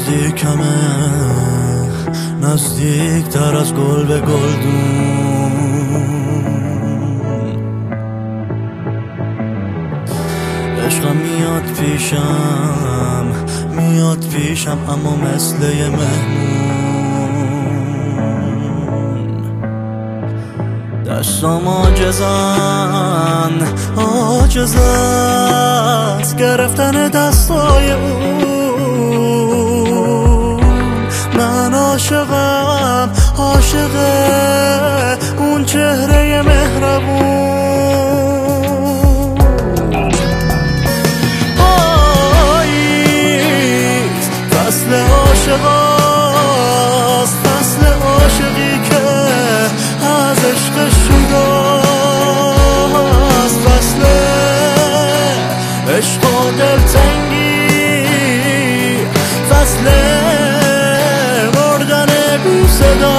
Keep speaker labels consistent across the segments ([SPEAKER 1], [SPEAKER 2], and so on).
[SPEAKER 1] نزدیکمه، نزدیک تر از گل به گلدون. عشقم میاد پیشم اما مثل یه مهمون. دستام عاجزت گرفتن دستای اون. من عاشق اون چهره مهربون. فصل عاشقاست، فصل عاشقی که از عشق شداست. فصل عشق و دلتنگی، فصل مردن بی صدا.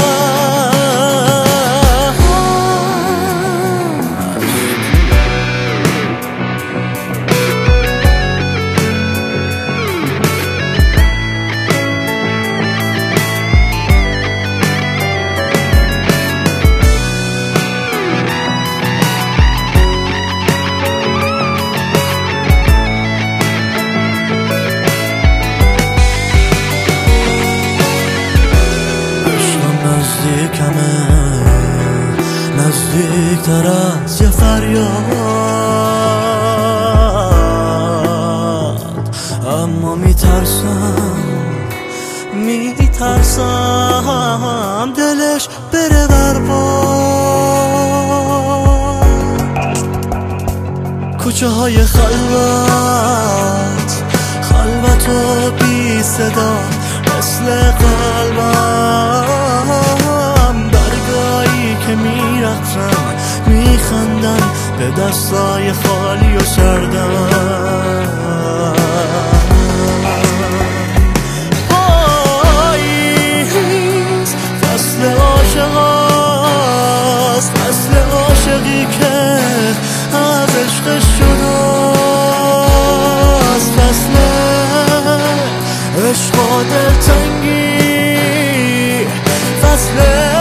[SPEAKER 1] نزدیک تر از یه فریاد، اما میترسم دلش بره برباد. کوچه های خلوت و بی صدا مثل قلبم. برگایی که میرقصن میخندن به دستای خالی و سردم. پاییز فصل عاشقاست، فصل عاشقی که از عشق شداست. فصل عشق و دلتنگی، فصل